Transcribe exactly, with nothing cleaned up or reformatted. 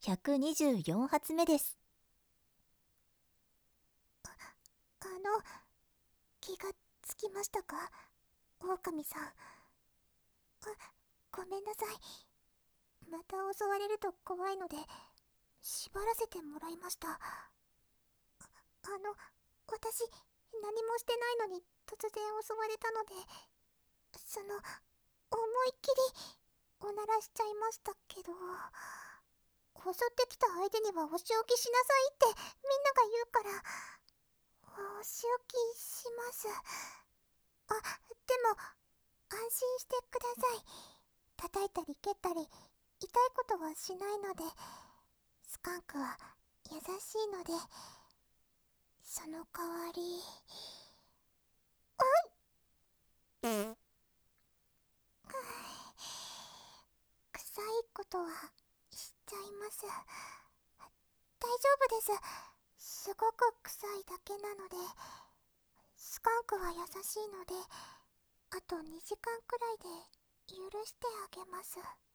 ひゃくにじゅうよん発目です。 あの、気がつきましたか、狼さん。あ、ごめんなさい。また襲われると怖いので縛らせてもらいました。あ、あの、私何もしてないのに突然襲われたので、その、思いっきりおならしちゃいましたけど、襲ってきた相手にはお仕置きしなさいってみんなが言うから、お仕置きします。あ、でも安心してください。叩いたり蹴ったり痛いことはしないので、スカンクは優しいので、その代わり、うん、臭いことはしちゃいます。大丈夫です。すごく臭いだけなので。スカンクは優しいので、あとにじかんくらいで許してあげます。